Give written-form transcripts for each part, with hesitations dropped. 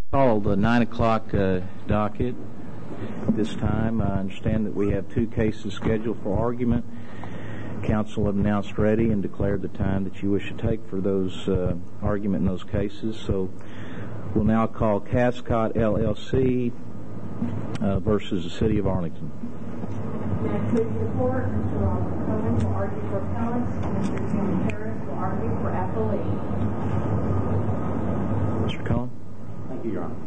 Call the 9 o'clock docket. This time, I understand that we have two cases scheduled for argument. Council have announced ready and declared the time that you wish to take for those argument in those cases. So we'll now call Cascott LLC versus the City of Arlington. May I please report, Mr. Robert Cohen will argue for appellants, and Mr. Tim Harris will argue for appellee. Mr. Cohen? Thank you, Your Honor.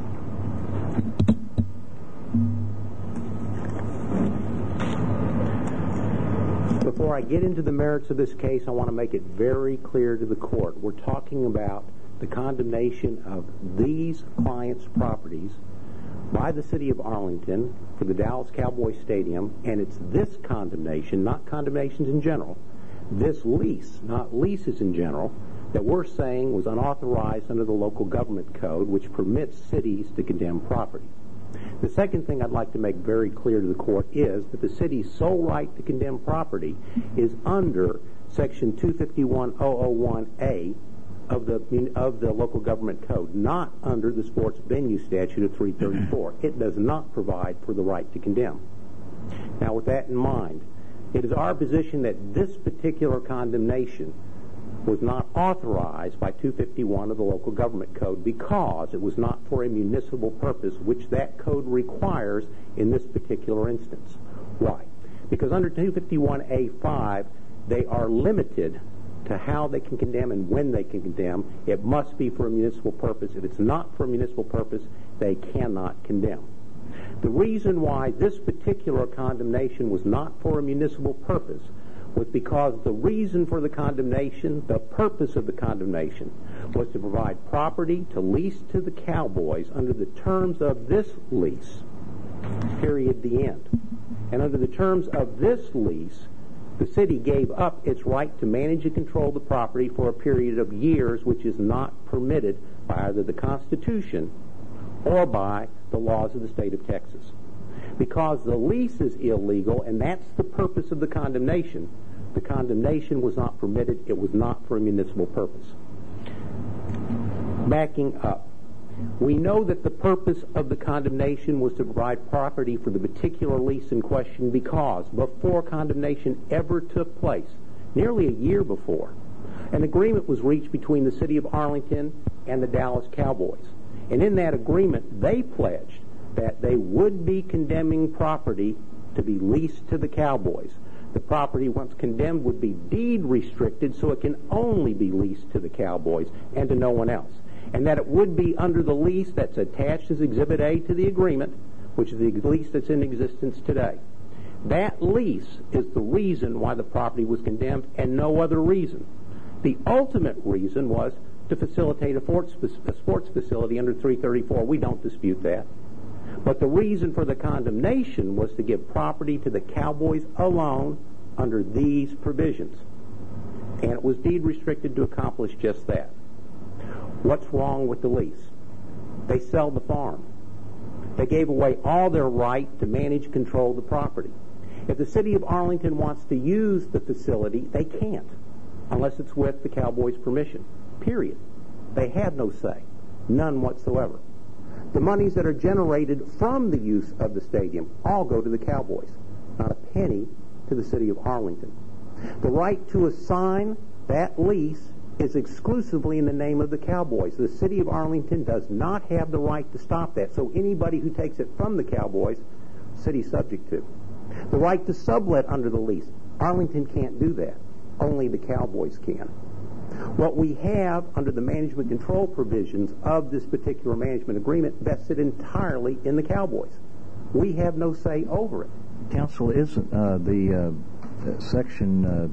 Before I get into the merits of this case, I want to make it very clear to the court. We're talking about the condemnation of these clients' properties by the City of Arlington for the Dallas Cowboys Stadium, and it's this condemnation, not condemnations in general, this lease, not leases in general, that we're saying was unauthorized under the local government code, which permits cities to condemn property. The second thing I'd like to make very clear to the court is that the city's sole right to condemn property is under Section 251.001A of the local government code, not under the sports venue statute of 334. It does not provide for the right to condemn. Now, with that in mind, it is our position that this particular condemnation was not authorized by 251 of the local government code because it was not for a municipal purpose, which that code requires in this particular instance. Why? Because under 251A5, they are limited to how they can condemn and when they can condemn. It must be for a municipal purpose. If it's not for a municipal purpose, they cannot condemn. The reason why this particular condemnation was not for a municipal purpose was because the reason for the condemnation, the purpose of the condemnation, was to provide property to lease to the Cowboys under the terms of this lease, period, the end. And under the terms of this lease, the city gave up its right to manage and control the property for a period of years, which is not permitted by either the Constitution or by the laws of the state of Texas. Because the lease is illegal, and that's the purpose of the condemnation was not permitted. It was not for a municipal purpose. Backing up, we know that the purpose of the condemnation was to provide property for the particular lease in question because before condemnation ever took place, nearly a year before, an agreement was reached between the City of Arlington and the Dallas Cowboys. And in that agreement, they pledged that they would be condemning property to be leased to the Cowboys. The property, once condemned, would be deed restricted, so it can only be leased to the Cowboys and to no one else. And that it would be under the lease that's attached as Exhibit A to the agreement, which is the lease that's in existence today. That lease is the reason why the property was condemned and no other reason. The ultimate reason was to facilitate a sports facility under 334. We don't dispute that. But the reason for the condemnation was to give property to the Cowboys alone under these provisions. And it was deed restricted to accomplish just that. What's wrong with the lease? They sell the farm. They gave away all their right to manage and control the property. If the City of Arlington wants to use the facility, they can't, unless it's with the Cowboys' permission. Period. They have no say. None whatsoever. The monies that are generated from the use of the stadium all go to the Cowboys, not a penny to the City of Arlington. The right to assign that lease is exclusively in the name of the Cowboys. The City of Arlington does not have the right to stop that, so anybody who takes it from the Cowboys, the city's subject to. The right to sublet under the lease, Arlington can't do that. Only the Cowboys can. What we have under the management control provisions of this particular management agreement vested entirely in the Cowboys. We have no say over it. Counsel, isn't the Section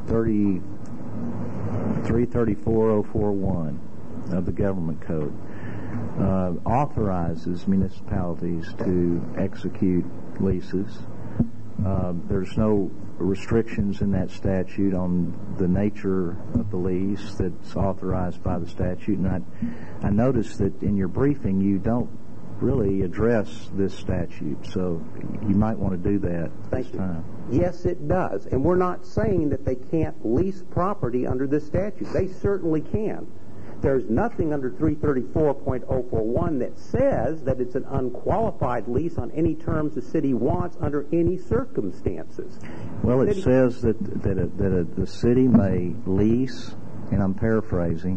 334.041 of the government code authorizes municipalities to execute leases? There's no restrictions in that statute on the nature of the lease that's authorized by the statute. And I noticed that in your briefing you don't really address this statute, so you might want to do that this time. Yes, it does. And we're not saying that they can't lease property under this statute. They certainly can. There's nothing under 334.041 that says that it's an unqualified lease on any terms the city wants under any circumstances. Well, it says that the city may lease, and I'm paraphrasing,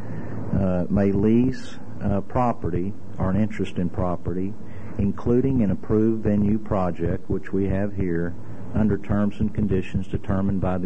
may lease property or an interest in property, including an approved venue project, which we have here, under terms and conditions determined by the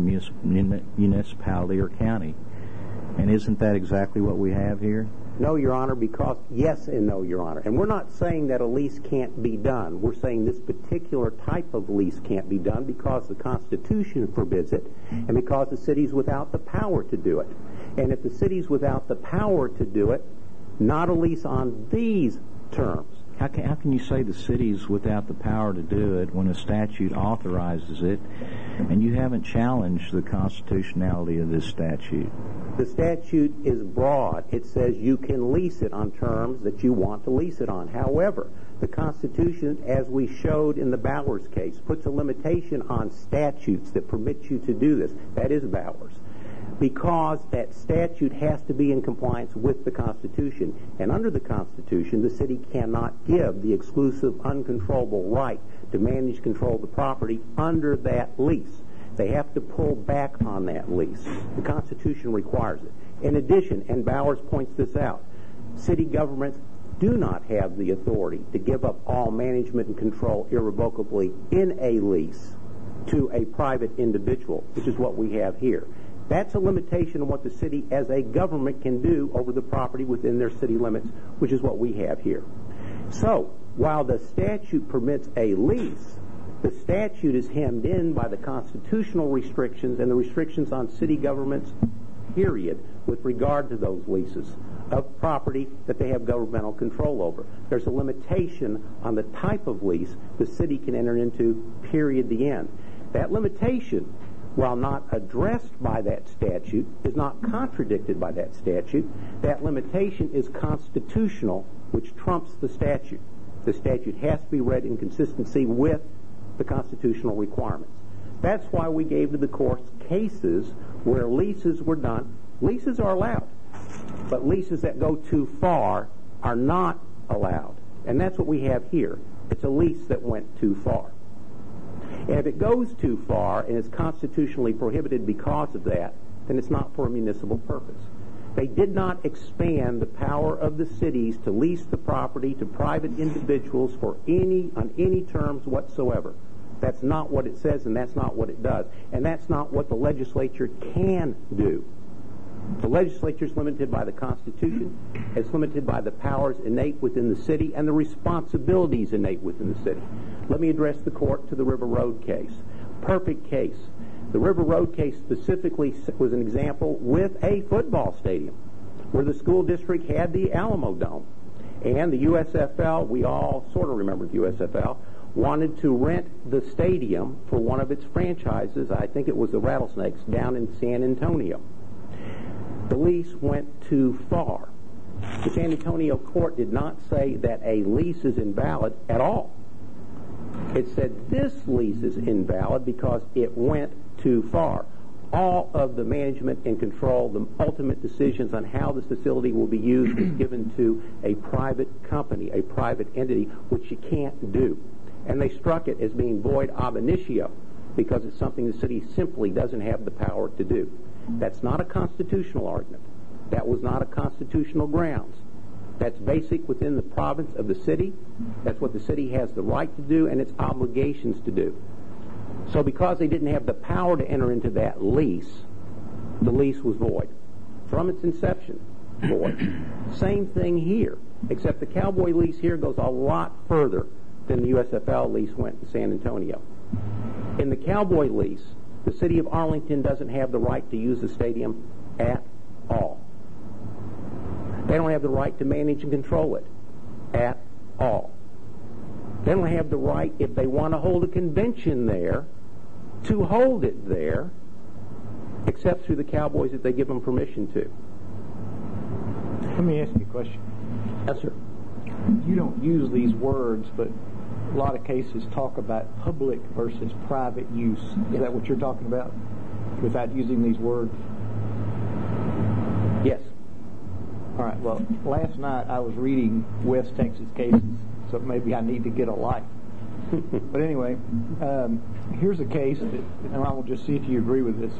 municipality or county. And isn't that exactly what we have here? No, Your Honor, because yes and no, Your Honor. And we're not saying that a lease can't be done. We're saying this particular type of lease can't be done because the Constitution forbids it and because the city's without the power to do it. And if the city's without the power to do it, not a lease on these terms. How can you say the city's without the power to do it when a statute authorizes it, and you haven't challenged the constitutionality of this statute? The statute is broad. It says you can lease it on terms that you want to lease it on. However, the Constitution, as we showed in the Bowers case, puts a limitation on statutes that permit you to do this. That is Bowers. Because that statute has to be in compliance with the Constitution. And under the Constitution, the city cannot give the exclusive, uncontrollable right to manage, control the property under that lease. They have to pull back on that lease. The Constitution requires it. In addition, and Bowers points this out, city governments do not have the authority to give up all management and control irrevocably in a lease to a private individual, which is what we have here. That's a limitation on what the city as a government can do over the property within their city limits, which is what we have here. So, while the statute permits a lease, the statute is hemmed in by the constitutional restrictions and the restrictions on city governments, period, with regard to those leases of property that they have governmental control over. There's a limitation on the type of lease the city can enter into, period, the end. That limitation, while not addressed by that statute, is not contradicted by that statute. That limitation is constitutional, which trumps the statute. The statute has to be read in consistency with the constitutional requirements. That's why we gave to the courts cases where leases were done. Leases are allowed, but leases that go too far are not allowed. And that's what we have here. It's a lease that went too far. And if it goes too far and is constitutionally prohibited because of that, then it's not for a municipal purpose. They did not expand the power of the cities to lease the property to private individuals on any terms whatsoever. That's not what it says, and that's not what it does. And that's not what the legislature can do. The legislature is limited by the Constitution. It's limited by the powers innate within the city and the responsibilities innate within the city. Let me address the court to the River Road case. Perfect case. The River Road case specifically was an example with a football stadium where the school district had the Alamo Dome. And the USFL, we all sort of remember the USFL, wanted to rent the stadium for one of its franchises. I think it was the Rattlesnakes down in San Antonio. The lease went too far. The San Antonio court did not say that a lease is invalid at all. It said this lease is invalid because it went too far. All of the management and control, the ultimate decisions on how this facility will be used is given to a private company, a private entity, which you can't do. And they struck it as being void ab initio because it's something the city simply doesn't have the power to do. That's not a constitutional argument. That was not a constitutional grounds. That's basic within the province of the city. That's what the city has the right to do and its obligations to do. So because they didn't have the power to enter into that lease, the lease was void. From its inception, void. Same thing here, except the Cowboy lease here goes a lot further than the USFL lease went in San Antonio. In the Cowboy lease, the city of Arlington doesn't have the right to use the stadium at all. They don't have the right to manage and control it at all. They don't have the right, if they want to hold a convention there, to hold it there, except through the Cowboys if they give them permission to. Let me ask you a question. Yes, sir. You don't use these words, but a lot of cases talk about public versus private use. Is that what you're talking about, without using these words? Yes. Well, last night I was reading West Texas cases, so maybe I need to get a life. But anyway, here's a case, and I will just see if you agree with this.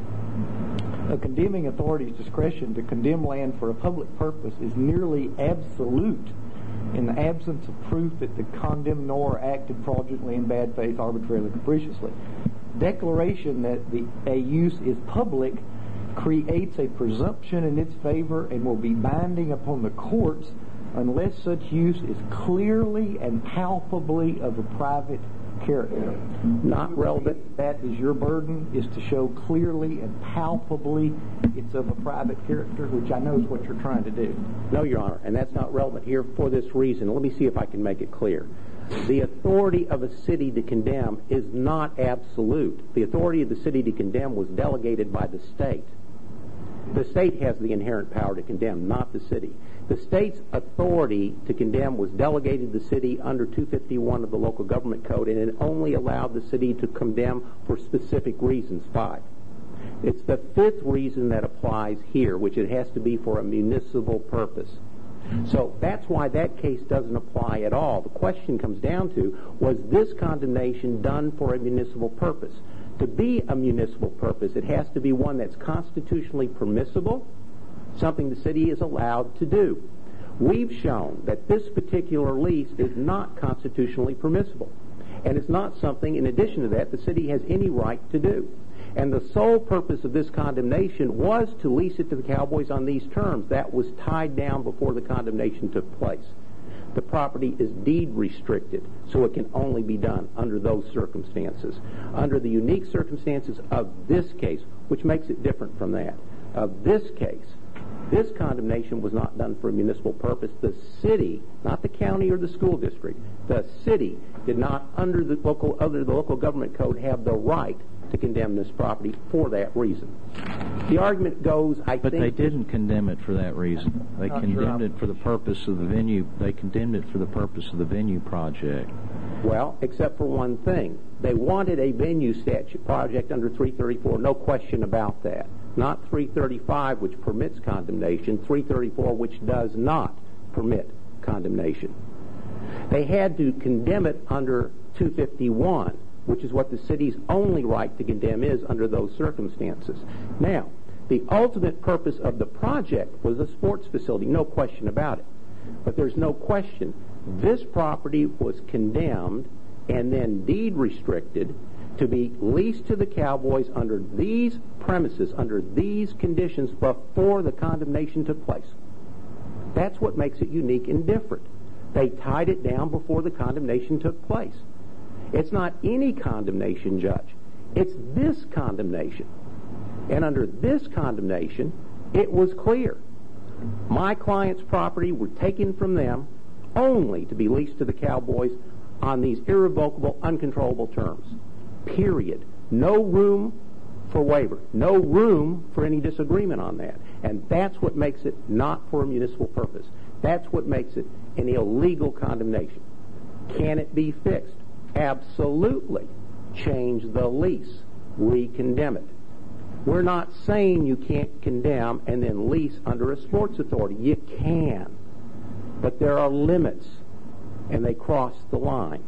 A condemning authority's discretion to condemn land for a public purpose is nearly absolute in the absence of proof that the condemnor acted fraudulently in bad faith, arbitrarily, capriciously. Declaration that a use is public creates a presumption in its favor and will be binding upon the courts unless such use is clearly and palpably of a private character. Not relevant. That is your burden, is to show clearly and palpably it's of a private character, which I know is what you're trying to do. No, Your Honor, and that's not relevant here for this reason. Let me see if I can make it clear. The authority of a city to condemn is not absolute. The authority of the city to condemn was delegated by the state. The state has the inherent power to condemn, not the city. The state's authority to condemn was delegated to the city under 251 of the Local Government Code, and it only allowed the city to condemn for specific reasons, 5. It's the 5th reason that applies here, which it has to be for a municipal purpose. So that's why that case doesn't apply at all. The question comes down to, was this condemnation done for a municipal purpose? To be a municipal purpose, it has to be one that's constitutionally permissible, something the city is allowed to do. We've shown that this particular lease is not constitutionally permissible, and it's not something, in addition to that, the city has any right to do. And the sole purpose of this condemnation was to lease it to the Cowboys on these terms. That was tied down before the condemnation took place. The property is deed restricted, so it can only be done under those circumstances. Under the unique circumstances of this case, which makes it different from that, of this case, this condemnation was not done for a municipal purpose. The city, not the county or the school district, the city did not, under the local government code, have the right to condemn this property for that reason. The argument goes, But they didn't condemn it for that reason. They condemned it for the purpose of the venue. They condemned it for the purpose of the venue project. Well, except for one thing. They wanted a venue statute project under 334, no question about that. Not 335, which permits condemnation, 334, which does not permit condemnation. They had to condemn it under 251, which is what the city's only right to condemn is under those circumstances. Now, the ultimate purpose of the project was a sports facility, no question about it. But there's no question this property was condemned and then deed restricted to be leased to the Cowboys under these premises, under these conditions, before the condemnation took place. That's what makes it unique and different. They tied it down before the condemnation took place. It's not any condemnation, Judge. It's this condemnation. And under this condemnation, it was clear. My client's property were taken from them only to be leased to the Cowboys on these irrevocable, uncontrollable terms. Period. No room for waiver. No room for any disagreement on that. And that's what makes it not for a municipal purpose. That's what makes it an illegal condemnation. Can it be fixed? Absolutely. Change the lease. Re-condemn it. We're not saying you can't condemn and then lease under a sports authority. You can. But there are limits, and they cross the line.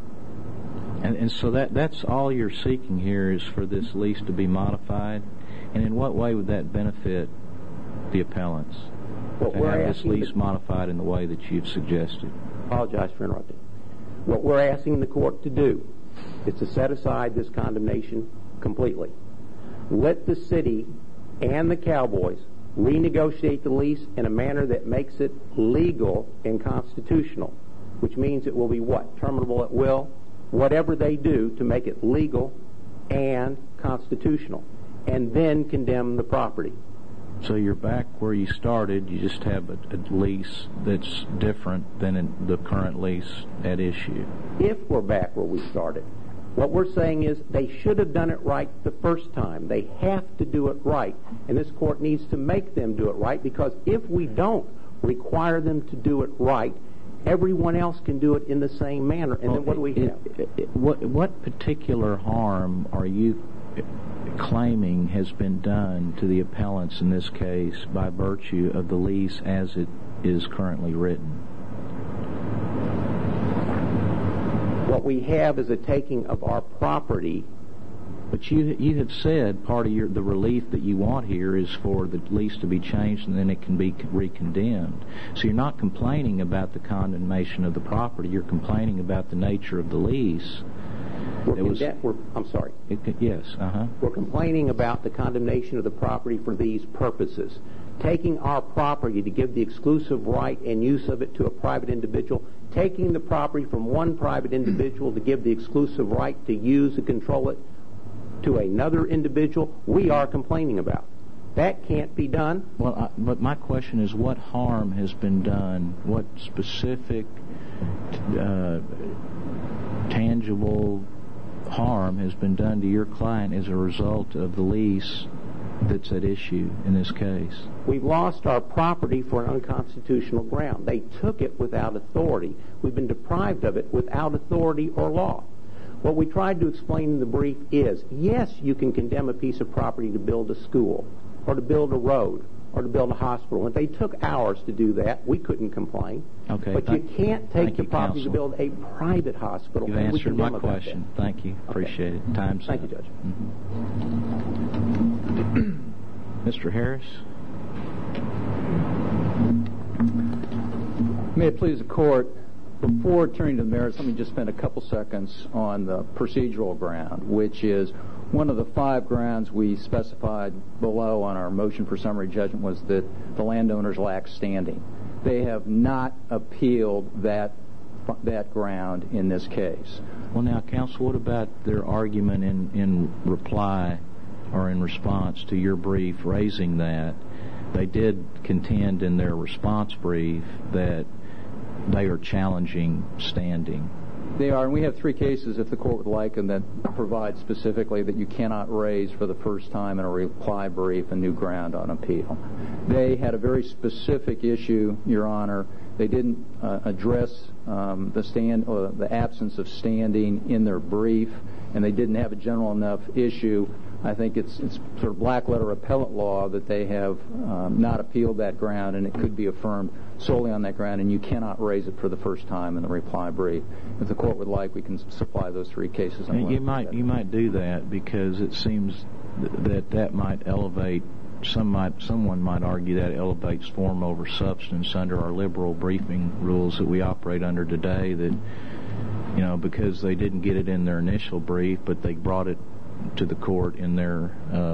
And so that's all you're seeking here is for this lease to be modified? And in what way would that benefit the appellants? To have this lease modified in the way that you've suggested? Apologize for interrupting. What we're asking the court to do is to set aside this condemnation completely. Let the city and the Cowboys renegotiate the lease in a manner that makes it legal and constitutional, which means it will be what? Terminable at will? Whatever they do to make it legal and constitutional, and then condemn the property. So you're back where you started. You just have a lease that's different than in the current lease at issue. If we're back where we started, what we're saying is they should have done it right the first time. They have to do it right, and this court needs to make them do it right, because if we don't require them to do it right, everyone else can do it in the same manner. And then what do we have? What particular harm are you claiming has been done to the appellants in this case by virtue of the lease as it is currently written? What we have is a taking of our property. But you have said part of the relief that you want here is for the lease to be changed and then it can be recondemned. So you're not complaining about the condemnation of the property. You're complaining about the nature of the lease. I'm sorry. Yes. We're complaining about the condemnation of the property for these purposes. Taking our property to give the exclusive right and use of it to a private individual, taking the property from one private individual to give the exclusive right to use and control it to another individual, we are complaining about. That can't be done. Well, but my question is, what harm has been done? What specific, tangible harm has been done to your client as a result of the lease that's at issue in this case? We've lost our property for an unconstitutional ground. They took it without authority. We've been deprived of it without authority or law. What we tried to explain in the brief is, yes, you can condemn a piece of property to build a school or to build a road or to build a hospital. If they took hours to do that, we couldn't complain. Okay. But you can't take the property to build a private hospital. You've answered my question. Thank you. Appreciate it. Time's Thank up. you, Judge. Mr. Harris? May it please the Court, before turning to the merits, let me just spend a couple seconds on the procedural ground, which is one of the 5 grounds we specified below on our motion for summary judgment was that the landowners lack standing. They have not appealed that ground in this case. Well, now, counsel, what about their argument in reply or in response to your brief raising that? They did contend in their response brief that they are challenging standing. They are, and we have 3 cases, if the Court would like, and that provide specifically that you cannot raise for the first time in a reply brief a new ground on appeal. They had a very specific issue, Your Honor. They didn't address the absence of standing in their brief, and they didn't have a general enough issue. I think it's sort of black letter appellate law that they have not appealed that ground, and it could be affirmed solely on that ground, and you cannot raise it for the first time in the reply brief. If the Court would like, we can supply those 3 cases. You might do that because it seems that might elevate. Someone might argue that elevates form over substance under our liberal briefing rules that we operate under today. That because they didn't get it in their initial brief, but they brought it to the Court in their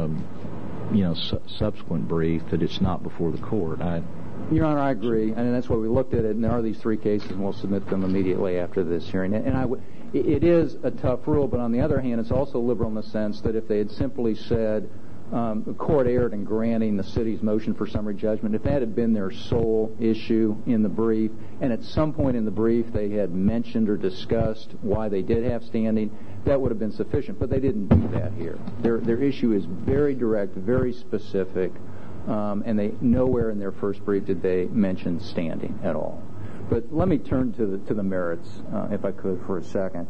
subsequent brief, that it's not before the Court. Your Honor, I agree, and that's why we looked at it, and there are these 3 cases, and we'll submit them immediately after this hearing. It is a tough rule, but on the other hand, it's also liberal in the sense that if they had simply said the Court erred in granting the city's motion for summary judgment, if that had been their sole issue in the brief, and at some point in the brief they had mentioned or discussed why they did have standing, that would have been sufficient, but they didn't do that here. Their issue is very direct, very specific, and they nowhere in their first brief did they mention standing at all. But let me turn to the merits, if I could, for a second.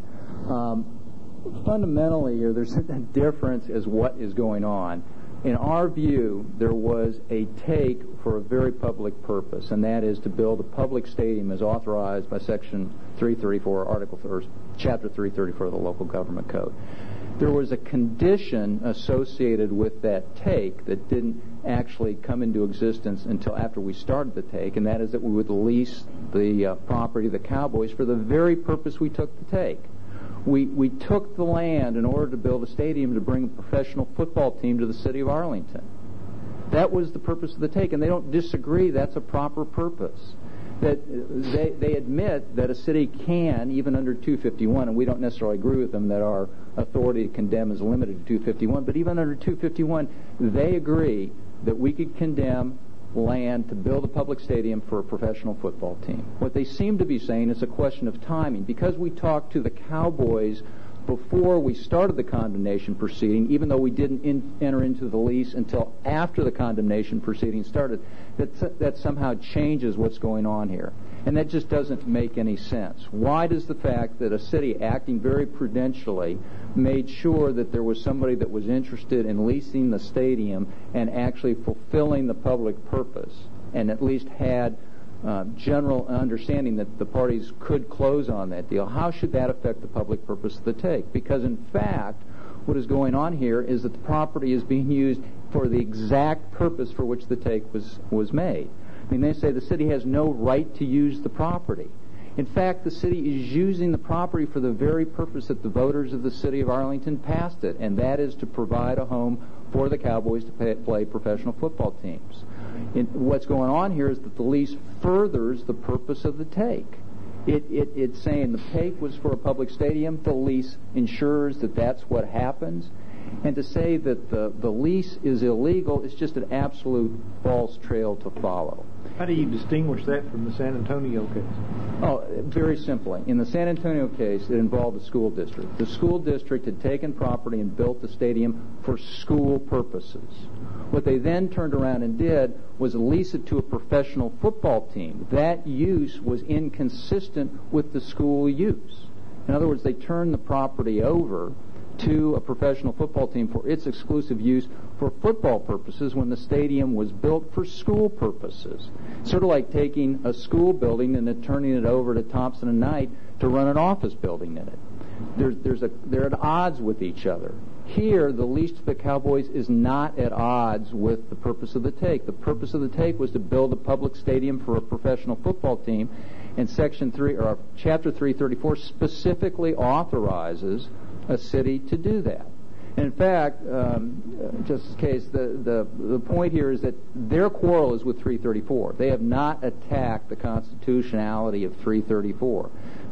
Fundamentally here, there's a difference as what is going on. In our view, there was a take for a very public purpose, and that is to build a public stadium as authorized by Section 334, Chapter 334 of the Local Government Code. There was a condition associated with that take that didn't actually come into existence until after we started the take, and that is that we would lease the property of the Cowboys for the very purpose we took the take. We took the land in order to build a stadium to bring a professional football team to the city of Arlington. That was the purpose of the take, and they don't disagree that's a proper purpose. That they admit that a city can, even under 251, and we don't necessarily agree with them that our authority to condemn is limited to 251, but even under 251, they agree that we could condemn land to build a public stadium for a professional football team. What they seem to be saying is a question of timing. Because we talked to the Cowboys before we started the condemnation proceeding, even though we didn't enter into the lease until after the condemnation proceeding started, that somehow changes what's going on here. And that just doesn't make any sense. Why does the fact that a city acting very prudentially made sure that there was somebody that was interested in leasing the stadium and actually fulfilling the public purpose, and at least had general understanding that the parties could close on that deal, how should that affect the public purpose of the take? Because in fact, what is going on here is that the property is being used for the exact purpose for which the take was made. I mean, they say the city has no right to use the property. In fact, the city is using the property for the very purpose that the voters of the city of Arlington passed it, and that is to provide a home for the Cowboys to play professional football teams. What's going on here is that the lease furthers the purpose of the take. It's saying the take was for a public stadium. The lease ensures that that's what happens. And to say that the lease is illegal is just an absolute false trail to follow. How do you distinguish that from the San Antonio case? Oh, very simply. In the San Antonio case, it involved a school district. The school district had taken property and built the stadium for school purposes. What they then turned around and did was lease it to a professional football team. That use was inconsistent with the school use. In other words, they turned the property over to a professional football team for its exclusive use for football purposes when the stadium was built for school purposes. Sort of like taking a school building and then turning it over to Thompson & Knight to run an office building in it. They're at odds with each other. Here, the lease to the Cowboys is not at odds with the purpose of the take. The purpose of the take was to build a public stadium for a professional football team, and Chapter 334 specifically authorizes a city to do that. And in fact, Justice Case, the point here is that their quarrel is with 334. They have not attacked the constitutionality of 334.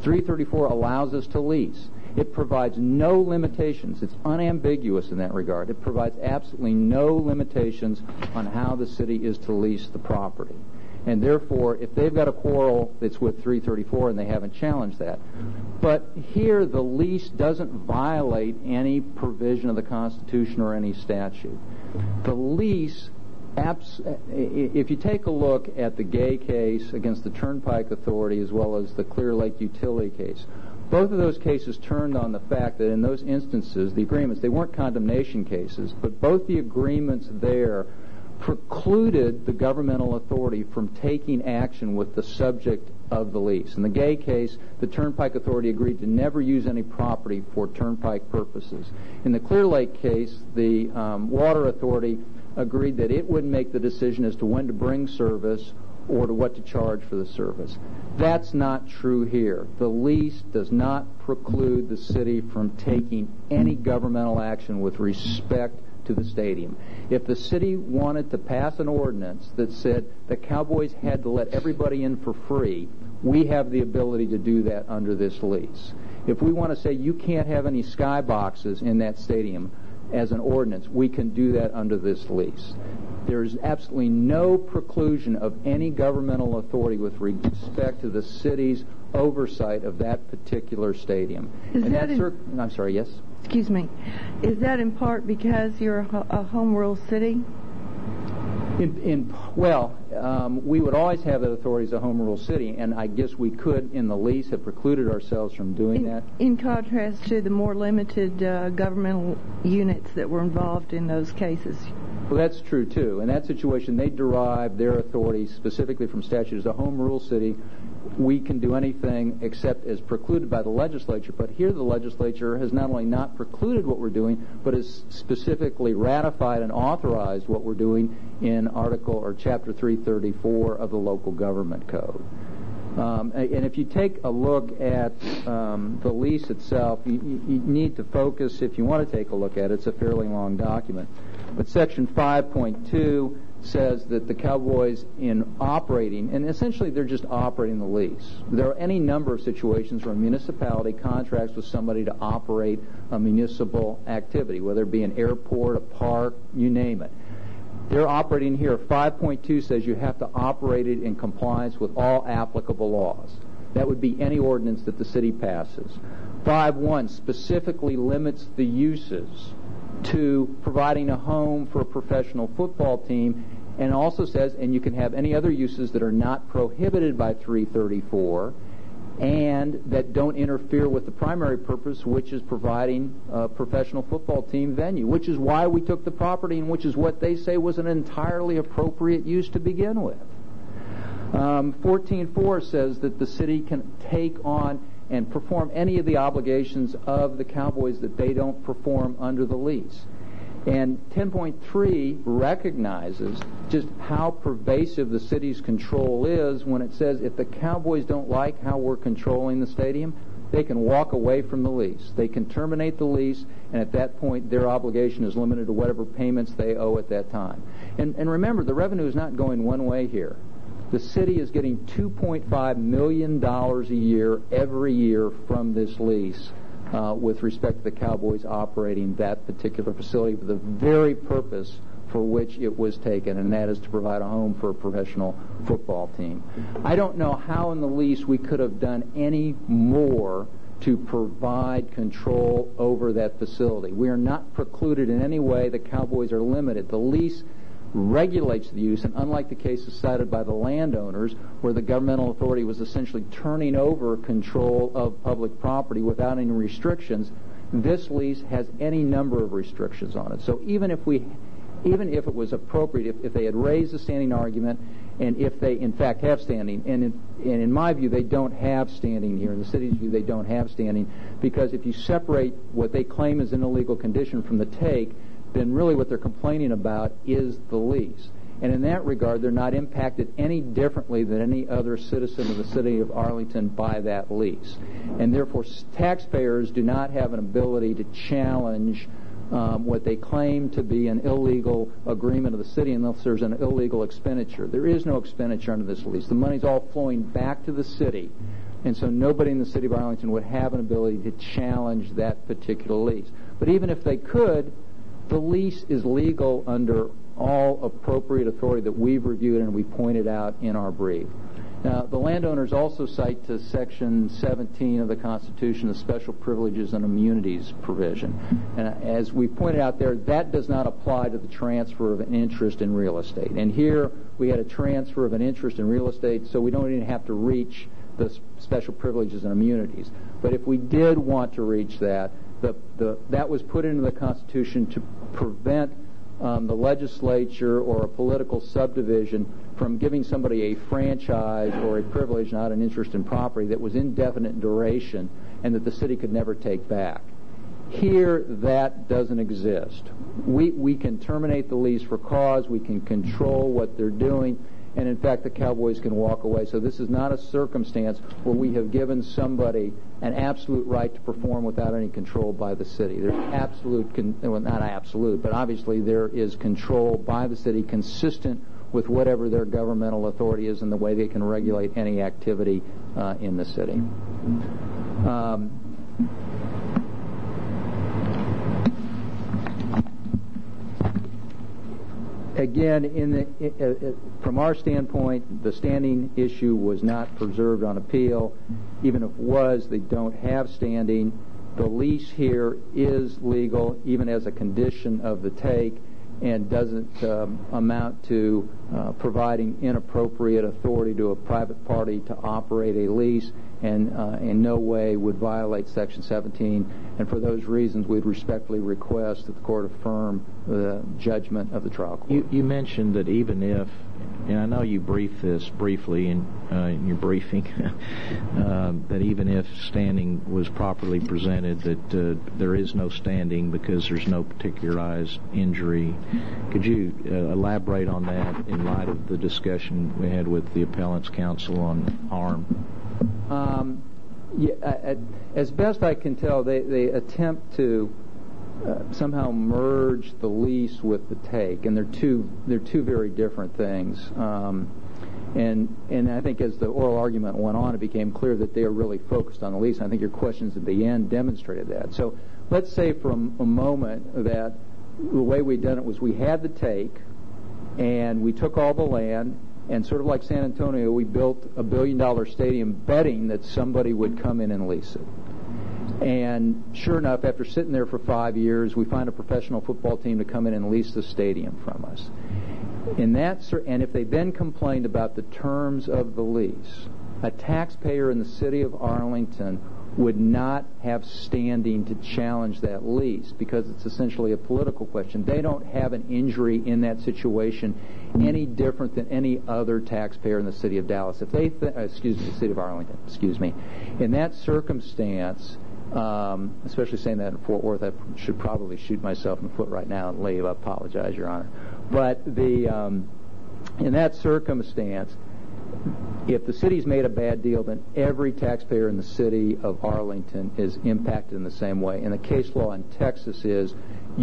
334 allows us to lease. It provides no limitations. It's unambiguous in that regard. It provides absolutely no limitations on how the city is to lease the property. And therefore, if they've got a quarrel, it's with 334, and they haven't challenged that. But here, the lease doesn't violate any provision of the Constitution or any statute. The lease, if you take a look at the Gay case against the Turnpike Authority as well as the Clear Lake Utility case, both of those cases turned on the fact that in those instances, the agreements, they weren't condemnation cases, but both the agreements there precluded the governmental authority from taking action with the subject of the lease. In the Gay case, the Turnpike Authority agreed to never use any property for turnpike purposes. In the Clear Lake case, the Water Authority agreed that it wouldn't make the decision as to when to bring service or to what to charge for the service. That's not true here. The lease does not preclude the city from taking any governmental action with respect to the stadium. If the city wanted to pass an ordinance that said the Cowboys had to let everybody in for free, we have the ability to do that under this lease. If we want to say you can't have any skyboxes in that stadium as an ordinance, we can do that under this lease. There's absolutely no preclusion of any governmental authority with respect to the city's oversight of that particular stadium. I'm sorry, yes? Excuse me. Is that in part because you're a home rule city? We would always have that authority as a home rule city, and I guess we could, in the lease, have precluded ourselves from doing that. In contrast to the more limited governmental units that were involved in those cases. Well, that's true, too. In that situation, they derive their authority specifically from statute. As a home rule city, we can do anything except as precluded by the legislature. But here the legislature has not only not precluded what we're doing, but has specifically ratified and authorized what we're doing in Article or Chapter 334 of the Local Government Code. And if you take a look at the lease itself, you need to focus, if you want to take a look at it, it's a fairly long document. But Section 5.2 says that the Cowboys in operating, and essentially they're just operating the lease. There are any number of situations where a municipality contracts with somebody to operate a municipal activity, whether it be an airport, a park, you name it. They're operating here. 5.2 says you have to operate it in compliance with all applicable laws. That would be any ordinance that the city passes. 5.1 specifically limits the uses to providing a home for a professional football team, and also says, and you can have any other uses that are not prohibited by 334 and that don't interfere with the primary purpose, which is providing a professional football team venue, which is why we took the property and which is what they say was an entirely appropriate use to begin with. 14.4 says that the city can take on and perform any of the obligations of the Cowboys that they don't perform under the lease. And 10.3 recognizes just how pervasive the city's control is when it says if the Cowboys don't like how we're controlling the stadium, they can walk away from the lease. They can terminate the lease, and at that point their obligation is limited to whatever payments they owe at that time. And remember, the revenue is not going one way here. The city is getting $2.5 million a year every year from this lease with respect to the Cowboys operating that particular facility for the very purpose for which it was taken, and that is to provide a home for a professional football team. I don't know how in the lease we could have done any more to provide control over that facility. We are not precluded in any way. The Cowboys are limited. The lease regulates the use, and unlike the cases cited by the landowners where the governmental authority was essentially turning over control of public property without any restrictions, this lease has any number of restrictions on it. So even if it was appropriate, if they had raised a standing argument, and if they in fact have standing, and in my view they don't have standing here, in the city's view they don't have standing, because if you separate what they claim is an illegal condition from the take, then really what they're complaining about is the lease. And in that regard, they're not impacted any differently than any other citizen of the city of Arlington by that lease. And therefore, taxpayers do not have an ability to challenge what they claim to be an illegal agreement of the city unless there's an illegal expenditure. There is no expenditure under this lease. The money's all flowing back to the city. And so nobody in the city of Arlington would have an ability to challenge that particular lease. But even if they could, the lease is legal under all appropriate authority that we've reviewed and we pointed out in our brief. Now, the landowners also cite to Section 17 of the Constitution the special privileges and immunities provision. And as we pointed out there, that does not apply to the transfer of an interest in real estate. And here we had a transfer of an interest in real estate, so we don't even have to reach the special privileges and immunities. But if we did want to reach that, that was put into the Constitution to prevent the legislature or a political subdivision from giving somebody a franchise or a privilege, not an interest in property, that was indefinite in duration and that the city could never take back. Here, that doesn't exist. We can terminate the lease for cause, we can control what they're doing, and in fact the Cowboys can walk away. So this is not a circumstance where we have given somebody an absolute right to perform without any control by the city. There's not absolute, but obviously there is control by the city consistent with whatever their governmental authority is and the way they can regulate any activity in the city. Again, from our standpoint, the standing issue was not preserved on appeal. Even if it was, they don't have standing. The lease here is legal, even as a condition of the take, and doesn't amount to providing inappropriate authority to a private party to operate a lease, and in no way would violate Section 17. And for those reasons, we'd respectfully request that the court affirm the judgment of the trial court. You mentioned that even if, and I know you briefed this briefly in your briefing, that even if standing was properly presented, that there is no standing because there's no particularized injury. Could you elaborate on that in light of the discussion we had with the appellant's counsel on harm? As best I can tell, they attempt to somehow merge the lease with the take, and they're two very different things. And I think as the oral argument went on, it became clear that they are really focused on the lease. I think your questions at the end demonstrated that. So let's say for a moment that the way we'd done it was we had the take, and we took all the land, And sort of like San Antonio, we built a $1 billion stadium betting that somebody would come in and lease it. And sure enough, after sitting there for 5 years, we find a professional football team to come in and lease the stadium from us. And if they then complained about the terms of the lease, a taxpayer in the city of Arlington would not have standing to challenge that lease because it's essentially a political question. They don't have an injury in that situation any different than any other taxpayer in the city of Dallas. If they, the city of Arlington, in that circumstance, especially saying that in Fort Worth, I should probably shoot myself in the foot right now and leave. I apologize, Your Honor. But in that circumstance, if the city's made a bad deal, then every taxpayer in the city of Arlington is impacted in the same way. And the case law in Texas is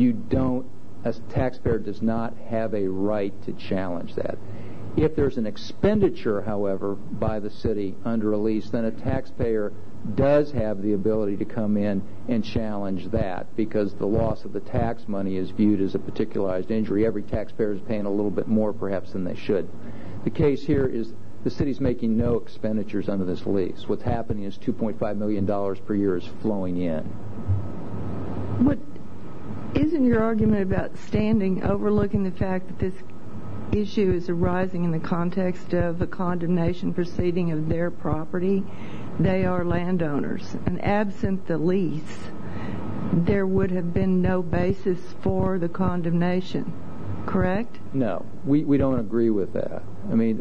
a taxpayer does not have a right to challenge that. If there's an expenditure, however, by the city under a lease, then a taxpayer does have the ability to come in and challenge that because the loss of the tax money is viewed as a particularized injury. Every taxpayer is paying a little bit more, perhaps, than they should. The case here is the city's making no expenditures under this lease. What's happening is $2.5 million per year is flowing in. What isn't your argument about standing overlooking the fact that this issue is arising in the context of a condemnation proceeding of their property? They are landowners, and absent the lease, there would have been no basis for the condemnation, correct? No, we don't agree with that. I mean,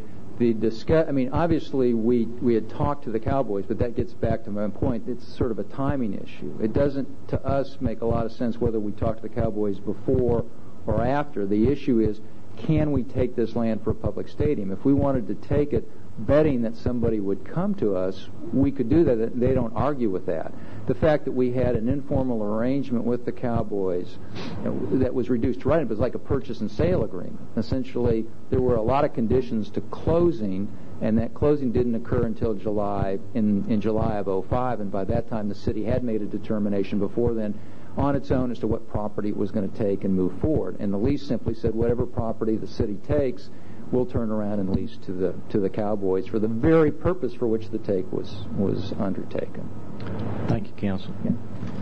obviously we had talked to the Cowboys, but that gets back to my point. It's sort of a timing issue. It doesn't, to us, make a lot of sense whether we talk to the Cowboys before or after. The issue is, can we take this land for a public stadium? If we wanted to take it betting that somebody would come to us, we could do that. They don't argue with that. The fact that we had an informal arrangement with the Cowboys that was reduced to writing, it was like a purchase and sale agreement. Essentially, there were a lot of conditions to closing, and that closing didn't occur until July, in July of 2005, and by that time the city had made a determination before then on its own as to what property it was going to take and move forward. And the lease simply said whatever property the city takes, we'll turn around and lease to the Cowboys for the very purpose for which the take was undertaken. Thank you, Counsel. Yeah.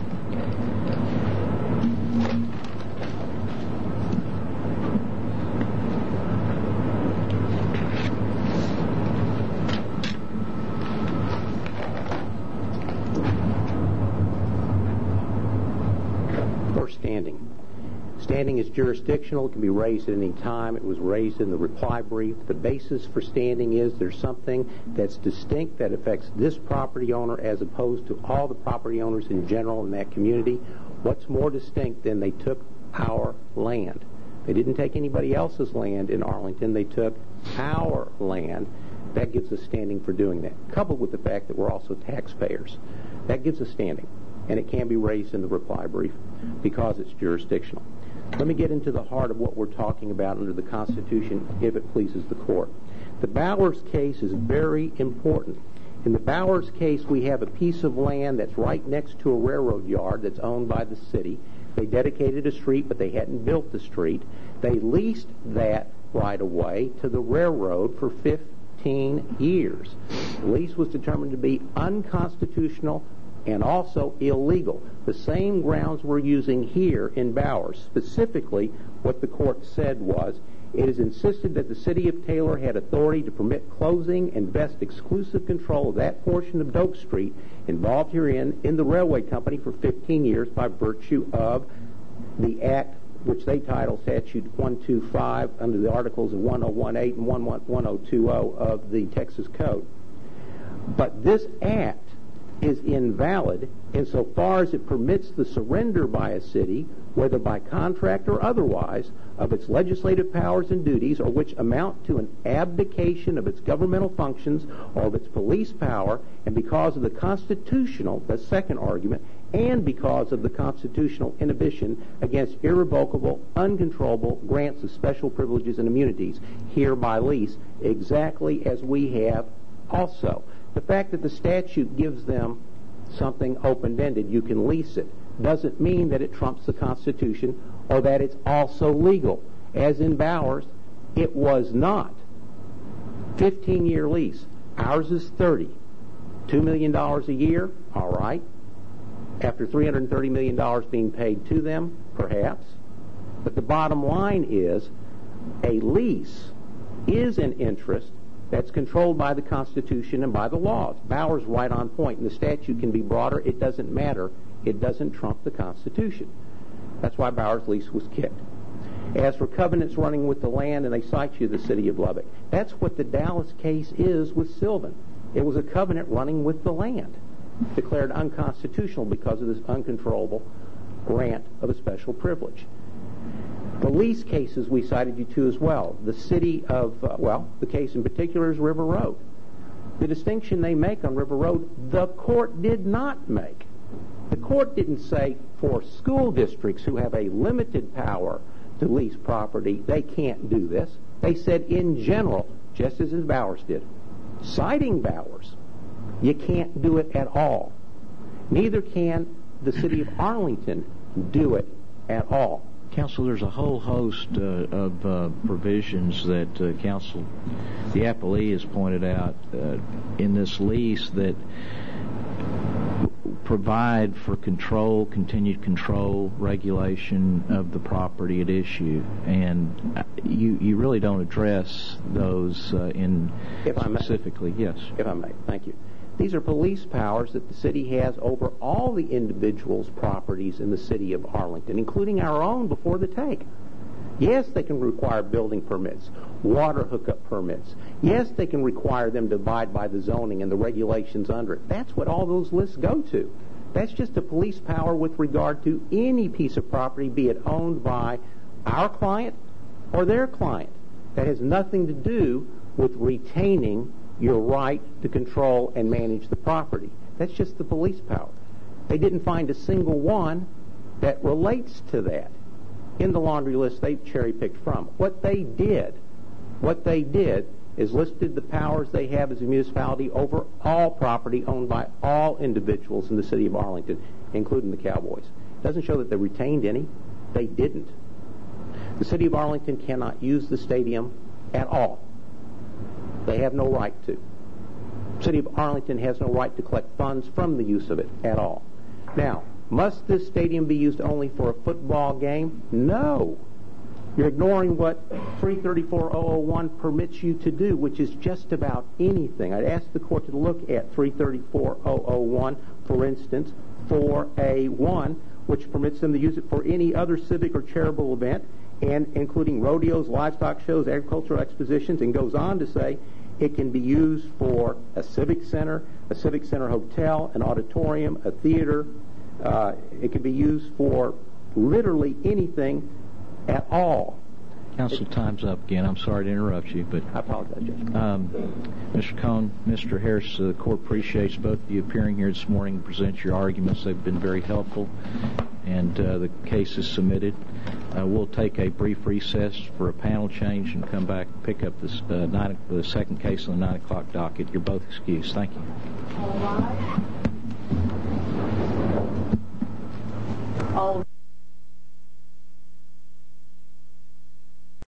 Standing is jurisdictional. It can be raised at any time. It was raised in the reply brief. The basis for standing is there's something that's distinct that affects this property owner as opposed to all the property owners in general in that community. What's more distinct than they took our land? They didn't take anybody else's land in Arlington. They took our land. That gives us standing for doing that, coupled with the fact that we're also taxpayers. That gives us standing, and it can be raised in the reply brief because it's jurisdictional. Let me get into the heart of what we're talking about under the Constitution, if it pleases the Court. The Bowers case is very important. In the Bowers case, we have a piece of land that's right next to a railroad yard that's owned by the city. They dedicated a street, but they hadn't built the street. They leased that right away to the railroad for 15 years. The lease was determined to be unconstitutional and also illegal. The same grounds we're using here in Bowers. Specifically, what the court said was, it is insisted that the city of Taylor had authority to permit closing and vest exclusive control of that portion of Doak Street involved herein in the railway company for 15 years by virtue of the act which they title Statute 125 under the articles of 1018 and 1020 of the Texas Code. But this act is invalid insofar as it permits the surrender by a city, whether by contract or otherwise, of its legislative powers and duties, or which amount to an abdication of its governmental functions or of its police power, and because of the constitutional, the second argument, and because of the constitutional inhibition against irrevocable, uncontrollable grants of special privileges and immunities, here by lease, exactly as we have also. The fact that the statute gives them something open-ended, you can lease it, doesn't mean that it trumps the Constitution or that it's also legal. As in Bowers, it was not 15-year lease. Ours is 30. $2 million a year, all right. After $330 million being paid to them, perhaps. But the bottom line is a lease is an interest that's controlled by the Constitution and by the laws. Bauer's right on point, and the statute can be broader. It doesn't matter. It doesn't trump the Constitution. That's why Bauer's lease was kicked. As for covenants running with the land, and they cite you the city of Lubbock, that's what the Dallas case is with Sylvan. It was a covenant running with the land, declared unconstitutional because of this uncontrollable grant of a special privilege. The lease cases we cited you to as well. The city of, the case in particular is River Road. The distinction they make on River Road, the court did not make. The court didn't say for school districts who have a limited power to lease property, they can't do this. They said in general, just as Bowers did, citing Bowers, you can't do it at all. Neither can the city of Arlington do it at all. Counsel, there's a whole host of provisions that the appellee has pointed out in this lease that provide for continued control, regulation of the property at issue, and you really don't address those specifically. Yes. If I may, thank you. These are police powers that the city has over all the individuals' properties in the city of Arlington, including our own before the take. Yes, they can require building permits, water hookup permits. Yes, they can require them to abide by the zoning and the regulations under it. That's what all those lists go to. That's just a police power with regard to any piece of property, be it owned by our client or their client. That has nothing to do with retaining your right to control and manage the property. That's just the police power. They didn't find a single one that relates to that in the laundry list they cherry-picked from. What they did is listed the powers they have as a municipality over all property owned by all individuals in the city of Arlington, including the Cowboys. It doesn't show that they retained any. They didn't. The city of Arlington cannot use the stadium at all. They have no right to. The city of Arlington has no right to collect funds from the use of it at all. Now, must this stadium be used only for a football game? No. You're ignoring what 334.001 permits you to do, which is just about anything. I'd ask the court to look at 334.001, for instance, 4A1, which permits them to use it for any other civic or charitable event, and including rodeos, livestock shows, agricultural expositions, and goes on to say it can be used for a civic center hotel, an auditorium, a theater. It can be used for literally anything at all. Counsel, time's up again. I'm sorry to interrupt you, but I apologize, Judge. Mr. Cohn, Mr. Harris, the court appreciates both of you appearing here this morning to present your arguments. They've been very helpful, and the case is submitted. We'll take a brief recess for a panel change and come back and pick up this, the second case on the 9 o'clock docket. You're both excused. Thank you. All rise. All